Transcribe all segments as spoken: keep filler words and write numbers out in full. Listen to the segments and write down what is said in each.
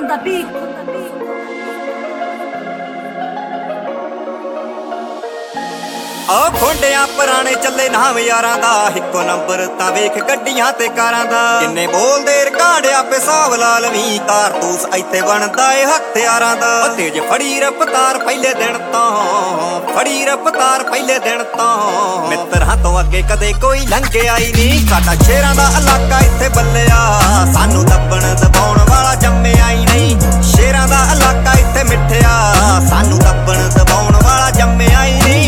on the beat. ਆ ਖੋਂਡਿਆਂ ਪੁਰਾਣੇ ਚੱਲੇ ਨਾਮ ਯਾਰਾਂ ਦਾ ਇੱਕੋ ਨੰਬਰ ਤਾਂ ਵੇਖ ਗੱਡੀਆਂ ਤੇ ਕਾਰਾਂ ਦਾ ਕਿੰਨੇ ਬੋਲਦੇ ਰਿਕਾਰਡ ਆਪੇ ਹਿਸਾਬ ਲਾ ਲਵੀਂ ਕਾਰਤੂਸ ਇੱਥੇ ਬਣਦਾ ਏ ਹਥਿਆਰਾਂ ਦਾ ਤੇਜ ਫੜੀ ਰਫਤਾਰ ਪਹਿਲੇ ਦਿਨ ਤੋਂ ਫੜੀ ਰਫਤਾਰ ਪਹਿਲੇ ਦਿਨ ਤੋਂ ਮਿੱਤਰਾਂ ਤੋਂ ਅੱਗੇ ਕਦੇ ਕੋਈ ਲੰਘਿਆ ਹੀ ਨਹੀਂ ਸਾਡਾ ਸ਼ੇਰਾਂ ਦਾ ਇਲਾਕਾ ਇੱਥੇ ਬੱਲਿਆ ਸਾਨੂੰ ਦੱਬਣ ਦਬਾਉਣ ਵਾਲਾ ਜੰਮਿਆ ਹੀ ਨਹੀਂ ਸ਼ੇਰਾਂ ਦਾ ਇਲਾਕਾ ਇੱਥੇ ਮਿੱਠਿਆ ਸਾਨੂੰ ਦੱਬਣ ਦਬਾਉਣ ਵਾਲਾ ਜੰਮਿਆ ਹੀ ਨਹੀਂ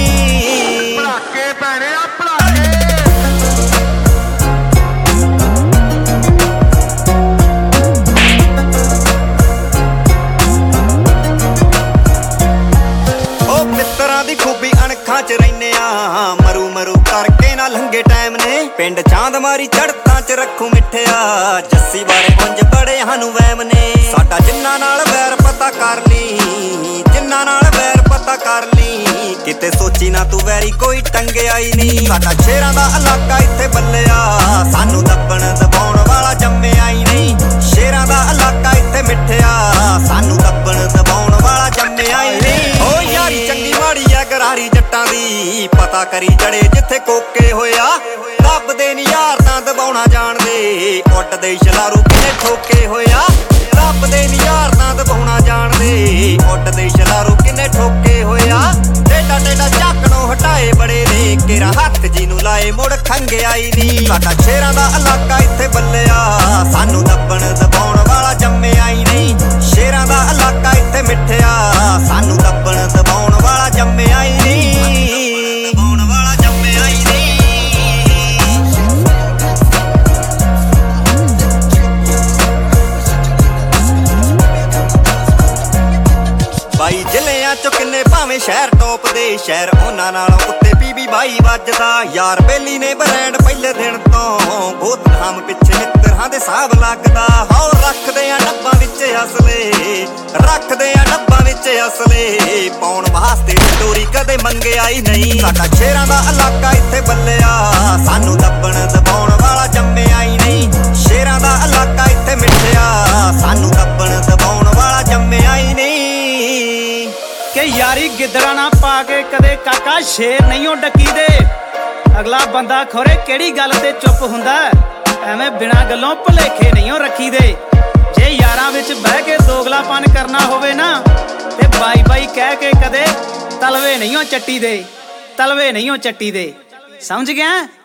ਦੀ ਖੂਬੀ ਅਣਖਾਂ ਚ ਰਹਿੰਨੇ ਆ ਮਰੂ ਮਰੂ ਕਰਕੇ ਨਾ ਲੰਘੇ ਟਾਈਮ ਨੇ ਪਿੰਡ ਚਾਂਦ ਮਾਰੀ ਚੜਤਾਂ ਚ ਰੱਖੂ ਮਿੱਠਿਆ ਜੱਸੀ ਬਾਰੇ ਪੁੰਜ ਬੜੇ ਸਾਨੂੰ ਵਹਿਮ ਨੇ ਸਾਡਾ ਜਿੰਨਾ ਨਾਲ ਵੈਰ ਪਤਾ ਕਰ ਲਈ ਜਿੰਨਾ ਨਾਲ ਵੈਰ ਪਤਾ ਕਰ ਲਈ ਕਿਤੇ ਸੋਚੀ ਨਾ ਤੂੰ ਵੈਰੀ ਕੋਈ ਟੰਗਿਆ ਹੀ ਨਹੀਂ ਸਾਡਾ ਸ਼ੇਰਾਂ ਦਾ ਇਲਾਕਾ ਇੱਥੇ ਬੱਲਿਆ ਸਾਨੂੰ ਦੱਬਣ ਦਬਾਉਣ ਵਾਲਾ ਜੰਮਿਆ ਹੀ ਨਹੀਂ ਸ਼ੇਰਾਂ ਦਾ ਇਲਾਕਾ ਇੱਥੇ ਮਿੱਠਿਆ ਸਾਨੂੰ ਦੱਬਣ ਦਬਾਉਣ ਵਾਲਾ ਜੰਮਿਆ ਹੀ ਨਹੀਂ ਓ ਯਾਰੀ ਚੰਗੀ ਮਾੜੀ ਆ ਗਰਾਰੀ ਜੱਟਾਂ ਦੀ ਪਤਾ ਕਰੀ ਜੜੇ ਜਿੱਥੇ ਕੋਕੇ ਹੋਇਆ ਦੱਬਦੇ ਨੀ ਯਾਰ ਤਾਂ ਦਬਾਉਣਾ ਜਾਣਦੇ ਉੱਡਦੇ ਛਲਾਰੂ ਕਿਨੇ ਠੋਕੇ ਹੋਇਆ ਦੱਬਦੇ ਨੀ ਯਾਰ ਤਾਂ ਦਬਾਉਣਾ ਜਾਣਦੇ ਉੱਡਦੇ ਛਲਾਰੂ ਕਿਨੇ ਠੋਕੇ ਹੋਇਆ ਟੇਡਾ ਟੇਡਾ ਝਾਕਣੋਂ ਹਟਾਏ ਬੜੇ ਨੇ ਕੇਰਾ ਹੱਥ ਜੀ ਨੂੰ ਲਾਏ ਮੁੜ ਖੰਗਿਆ ਹੀ ਨਹੀਂ ਸਾਡਾ ਸ਼ੇਰਾਂ ਦਾ ਇਲਾਕਾ ਇੱਥੇ ਬੱਲਿਆ ਸਾਨੂੰ ਦੱਬਣ ਦਬਾਉਣ ਵਾਲਾ ਜੰਮਿਆ ਹੀ ਨਹੀਂ ਸ਼ੇਰਾਂ ਦਾ ਇਲਾਕਾ ਇੱਥੇ ਮਿੱਠਿਆ ਸਾਨੂੰ ਦੱਬਣ ਦਬਾਉਣ ਵਾਲਾ ਜੰਮਿਆ ਹੀ ਨਹੀਂ ਦਬਾਉਣ ਵਾਲਾ ਜੰਮਿਆ ਹੀ ਨਹੀਂ ਬਾਈ ਜ਼ਿਲ੍ਹਿਆਂ ਚੋਂ ਕਿੰਨੇ ਭਾਵੇਂ ਸ਼ਹਿਰ ਟੋਪ ਦੇ ਸ਼ਹਿਰ ਉਹਨਾਂ ਨਾਲੋਂ ਉੱਤੇ ਬੀਬੀ ਬਾਈ ਵੱਜਦਾ ਯਾਰ ਬੇਲੀ ਨੇ ਬਰੈਂਡ ਪਹਿਲੇ ਦਿਨ ਤੋਂ ਬਹੁਤ ਨਾਮ ਪਿੱਛੇ ਮਿੱਤਰਾਂ ਦੇ ਹਿਸਾਬ ਲੱਗਦਾ ਹੌ ਰੱਖਦੇ ਆ ਡੱਬਾਂ ਵਿੱਚ ਅਸਲੇ ਰੱਖਦੇ ਆ ਡੱਬਾਂ ਵਿੱਚ ਅਸਲੇ ਪਾਉਣ ਵਾਸਤੇ ਚੋਰੀ ਕਦੇ ਮੰਗਿਆ ਹੀ ਨਹੀਂ ਸਾਡਾ ਸ਼ੇਰਾਂ ਦਾ ਇਲਾਕਾ ਇੱਥੇ ਬੱਲਿਆ ਸਾਨੂੰ ਦੱਬਣ ਦਬਾਉਣ ਵਾਲਾ ਜੰਮਿਆ ਹੀ ਨਹੀਂ ਸ਼ੇਰਾਂ ਦਾ ਇਲਾਕਾ ਇੱਥੇ ਮਿੱਠਿਆ ਸਾਨੂੰ ਦੱਬਣ ਦਬਾਉਣ ਵਾਲਾ ਜੰਮਿਆ ਹੀ ਨਹੀਂ ਕਿ ਯਾਰੀ ਗਿੱਦੜਾ ਨਾ ਪਾ ਕੇ ਕਦੇ ਕਾਕਾ ਸ਼ੇਰ ਨਹੀਂ ਓ ਡੱਕੀ ਦੇ ਅਗਲਾ ਬੰਦਾ ਖੋਰੇ ਕਿਹੜੀ ਗੱਲ ਤੇ ਚੁੱਪ ਹੁੰਦਾ ਐਵੇਂ ਬਿਨਾਂ ਗੱਲੋਂ ਭੁਲੇਖੇ ਨਹੀਂ ਓ ਰੱਖੀ ਦੇ ਜੇ ਯਾਰਾਂ ਵਿੱਚ ਬਹਿ ਕੇ ਦੋਗਲਾਪਨ ਕਰਨਾ ਹੋਵੇ ਨਾ ਤੇ ਬਾਈ ਬਾਈ ਕਹਿ ਕੇ ਕਦੇ ਤਲਵੇ ਨਹੀਂ ਓ ਚੱਟੀ ਦੇ ਤਲਵੇ ਨਹੀਂ ਓ ਚੱਟੀ ਦੇ ਸਮਝ ਗਿਆ।